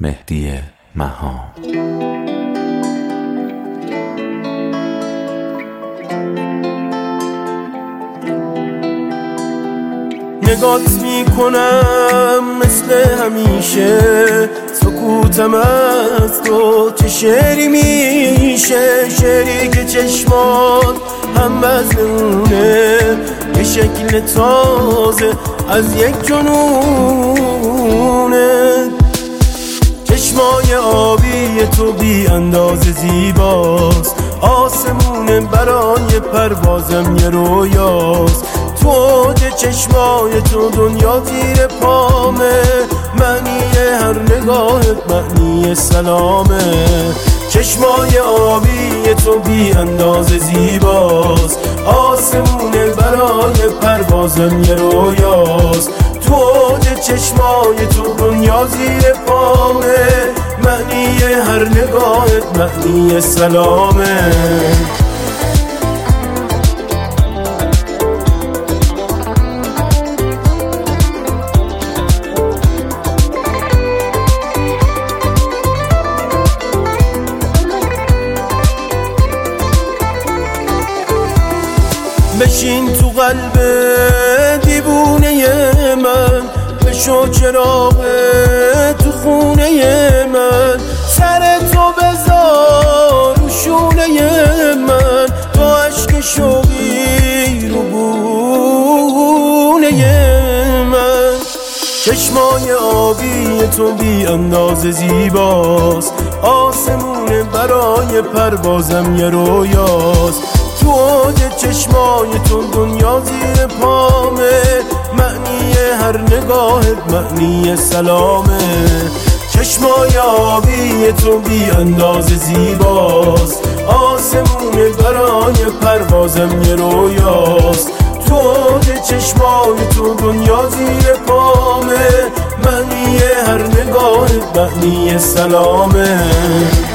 مهدی مهان. نگات میکنم مثل همیشه، سکوتم از تو چه شعری میشه، شعری که چشمات هم بزنونه، یه شکل تازه از یک جنونه. چشمای آبی تو بی اندازه زیباست، آسمونه برای پروازم یه رویاست. تو اوج چشمای تو دنیا زیر پامه، معنی هر نگاهت معنی سلامه. چشمای آبی تو بی اندازه زیباست، آسمونه برای پروازم یه رویاست. تو اوج چشمای تو دنیا زیر پامه، معنی هر نگاهت معنی سلامه. بشین تو قلب دیوونه من، بشو چراغ تو خونه من، سر تو بذار رو شونه من، با عشق شوقی رو بونه من. چشمای آبی تو بی اندازه زیباست، آسمونه برای پروازم یه رویاست. تو اوج چشمای تو دنیا زیر پامه، معنی هر نگاهت معنی سلامه. چشمای آبی تو بی اندازه زیباست، آسمونه برای پروازم یه رویاست. تو اوج چشمای تو دنیا زیر پامه، معنی هر نگاهت معنی سلامه.